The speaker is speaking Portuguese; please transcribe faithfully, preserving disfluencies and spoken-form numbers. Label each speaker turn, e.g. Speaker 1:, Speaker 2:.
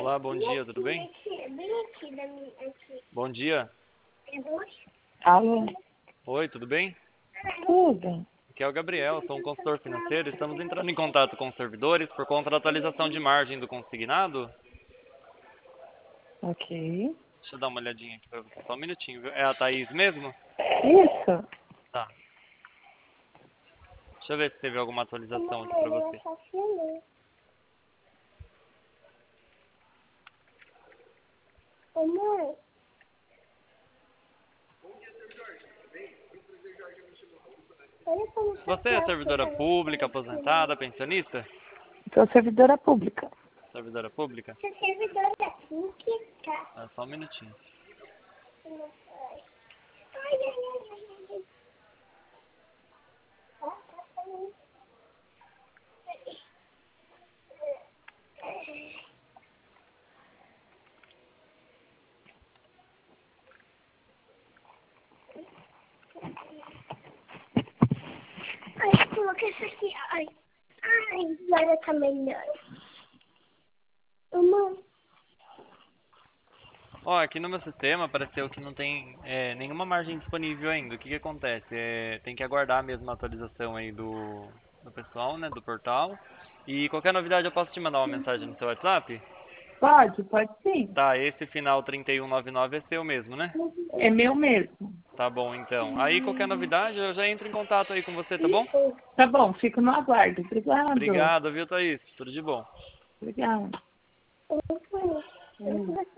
Speaker 1: Olá, bom dia, tudo bem? Bom dia.
Speaker 2: Alô?
Speaker 1: Oi, tudo bem?
Speaker 2: Tudo.
Speaker 1: Aqui é o Gabriel, sou um consultor financeiro. Estamos entrando em contato com os servidores por conta da atualização de margem do consignado.
Speaker 2: Ok.
Speaker 1: Deixa eu dar uma olhadinha aqui para você, só um minutinho, viu? É a Thaís mesmo?
Speaker 2: Isso.
Speaker 1: Tá. Deixa eu ver se teve alguma atualização aqui para você.
Speaker 3: Mãe, olha como tá
Speaker 1: Você é
Speaker 3: fácil
Speaker 1: servidora
Speaker 3: pra
Speaker 1: pública,
Speaker 3: você.
Speaker 1: aposentada, pensionista?
Speaker 2: Sou servidora pública.
Speaker 1: Servidora pública?
Speaker 3: Você é servidora pública.
Speaker 1: É, só um minutinho.
Speaker 3: Ai, ai, ai, ai, ai. Ó, tá falando. Ai, coloca isso aqui. Ai, ai, agora tá melhor. Mamãe,
Speaker 1: Ó, aqui no meu sistema apareceu que não tem é, nenhuma margem disponível ainda. O que que acontece? É, tem que aguardar mesmo a atualização aí do, do pessoal, né, do portal. E qualquer novidade eu posso te mandar uma mensagem no seu WhatsApp?
Speaker 2: Pode, pode sim.
Speaker 1: Tá, esse final trinta e um noventa e nove é seu mesmo, né?
Speaker 2: É meu mesmo.
Speaker 1: Tá bom, então. Aí qualquer novidade eu já entro em contato aí com você, tá bom?
Speaker 2: Tá bom, fico no aguardo. Obrigado.
Speaker 1: Obrigado, viu, Thaís? Tudo de bom.
Speaker 2: Obrigado.
Speaker 3: mamãe, eu